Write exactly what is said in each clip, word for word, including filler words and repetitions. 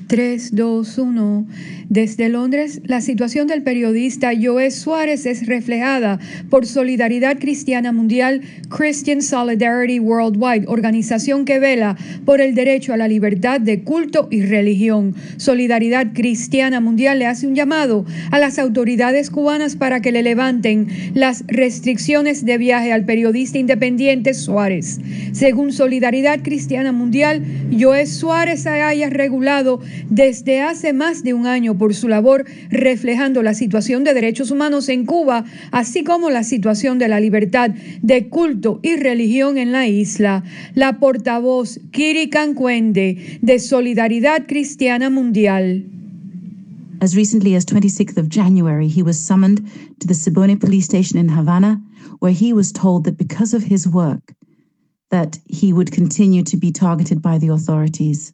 tres, dos, uno. Desde Londres, la situación del periodista Joe Suárez es reflejada por Solidaridad Cristiana Mundial, Christian Solidarity Worldwide, organización que vela por el derecho a la libertad de culto y religión. Solidaridad Cristiana Mundial le hace un llamado a las autoridades cubanas para que le levanten las restricciones de viaje al periodista independiente Suárez. Según Solidaridad Cristiana Mundial, Joe Suárez se haya regulado desde hace más de un año por su labor reflejando la situación de derechos humanos en Cuba, así como la situación de la libertad de culto y religión en la isla. La portavoz Kiri Cancuende de Solidaridad Cristiana Mundial. As recently as twenty-sixth of January, he was summoned to the Siboney police station in Havana, where he was told that because of his work, that he would continue to be targeted by the authorities.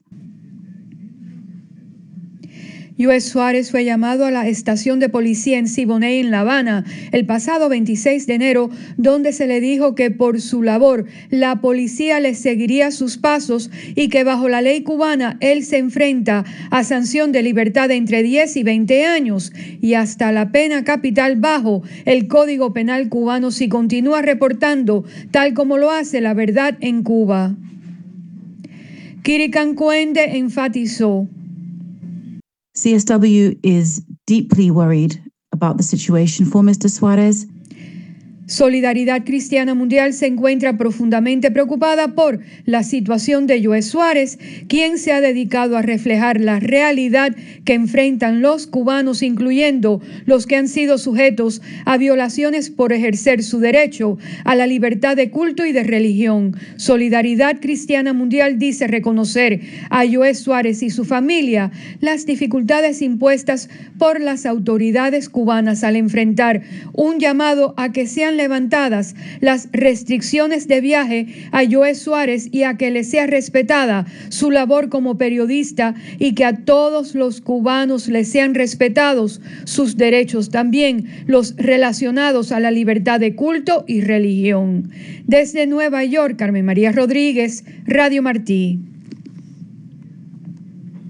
Joe Suárez fue llamado a la estación de policía en Siboney, en La Habana, el pasado veintiséis de enero, donde se le dijo que por su labor la policía le seguiría sus pasos y que bajo la ley cubana él se enfrenta a sanción de libertad de entre diez y veinte años y hasta la pena capital bajo el Código Penal cubano si continúa reportando tal como lo hace La Verdad en Cuba. Kiri Cancuende enfatizó: C S W is deeply worried about the situation for Mister Suárez. Solidaridad Cristiana Mundial se encuentra profundamente preocupada por la situación de Joe Suárez, quien se ha dedicado a reflejar la realidad que enfrentan los cubanos, incluyendo los que han sido sujetos a violaciones por ejercer su derecho a la libertad de culto y de religión. Solidaridad Cristiana Mundial dice reconocer a Joe Suárez y su familia las dificultades impuestas por las autoridades cubanas al enfrentar un llamado a que sean levantadas las restricciones de viaje a Joe Suárez y a que le sea respetada su labor como periodista y que a todos los cubanos les sean respetados sus derechos, también los relacionados a la libertad de culto y religión. Desde Nueva York, Carmen María Rodríguez, Radio Martí.